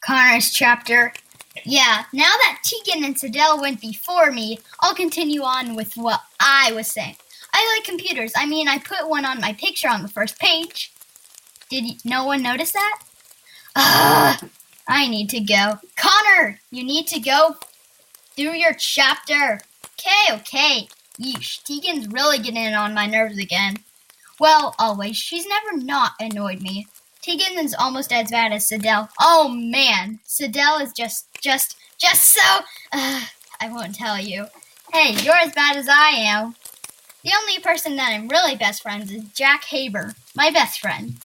Connor's chapter. Yeah, now that Tegan and Sadell went before me, I'll continue on with what I was saying. I like computers. I put one on my picture on the first page. Did no one notice that? I need to go. Connor, you need to go through your chapter. Okay. Yeesh, Tegan's really getting on my nerves again. Well, always. She's never not annoyed me. Tegan is almost as bad as Sadell. Oh, man. Sadell is just so... I won't tell you. Hey, you're as bad as I am. The only person that I'm really best friends is Jack Haber, my best friend.